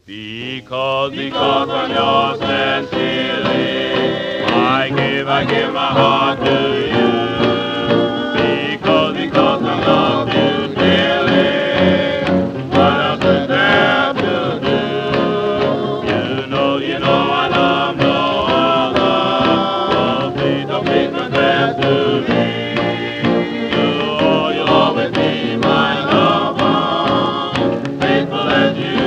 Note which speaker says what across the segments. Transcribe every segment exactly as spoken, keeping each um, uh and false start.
Speaker 1: Because, because I'm yours sincerely, I give, I give my heart to you. Because, because I love you dearly, what else is there to do? You know, you know I love no other, so please, oh please confess to me. You'll, you'll always be my lover, faithful as you.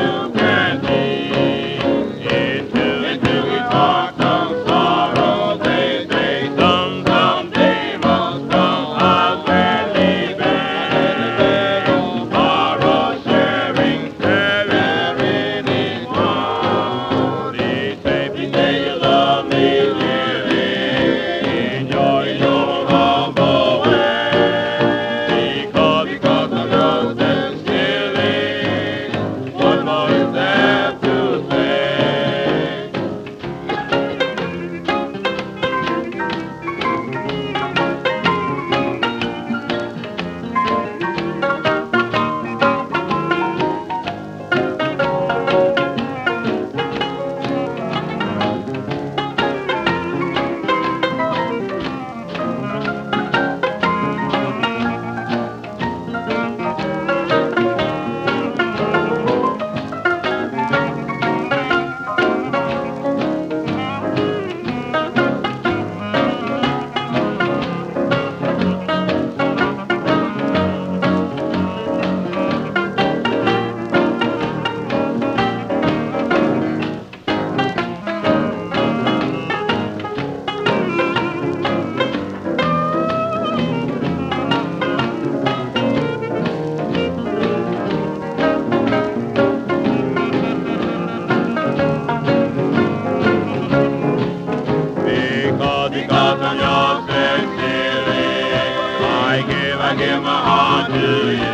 Speaker 1: Because I'm yours sincerely, I give, I give my heart to you.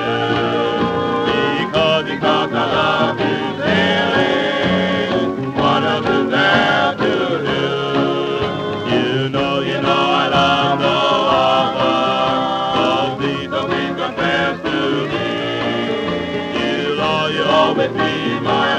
Speaker 1: Because, because I love you dearly, what else is there to do? You know, you know I love no other, so please, so please confess to me. You'll, you'll always be my